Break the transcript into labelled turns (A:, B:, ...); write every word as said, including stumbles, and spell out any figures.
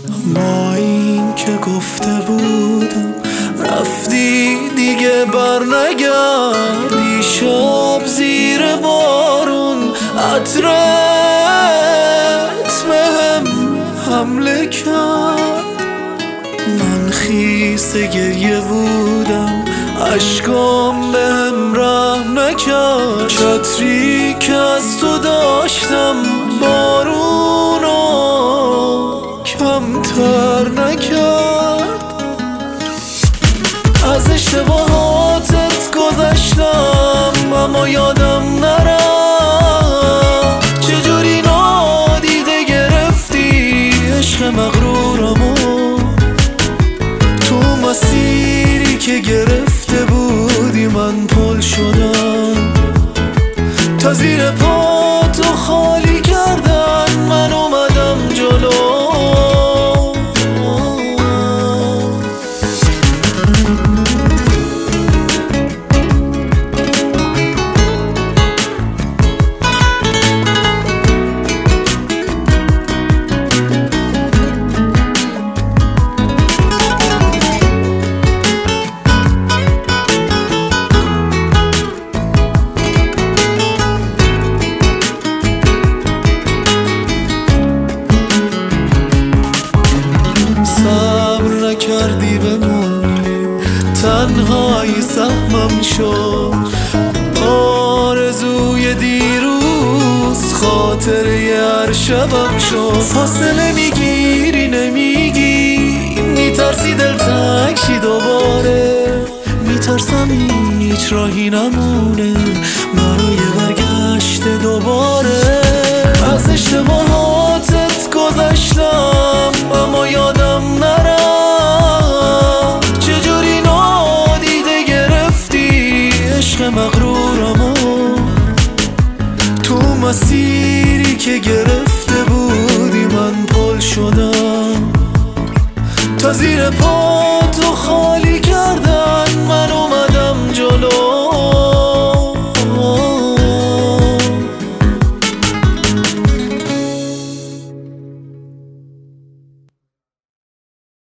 A: با این که گفته بودم رفتی دیگه بر نگردی، شب زیر بارون عطرت بهم حمله کرد. من خیس گریه بودم، اشکام بهم رحم نکرد. چتری که از تو داشتم بارونو کمتر نکرد. از اشتباهاتت گذشتم اما یادم نرفت. چجوری نادیده گرفتی عشق مغرورمو، تو مسیری که گرفته بودی من پل شدم. تا زیر پا تو خالی کردن من اومدم جلو. صبر نکردی بمونی، تنهایی سهمم شد. آرزوی دیروز خاطره هر شبم شد. فاصله میگیری نمیگی، میترسی دل تنگ شی دوباره. میترسم هیچ راهی نمونه برای برگشت دوباره. از اشتباهاتت گذشتم اما یادم نرفت. چجوری نادیده گرفتی عشق مغرورمو، تو مسیری که گرفته بودی من پل شدم. تا زیر پا تو خالی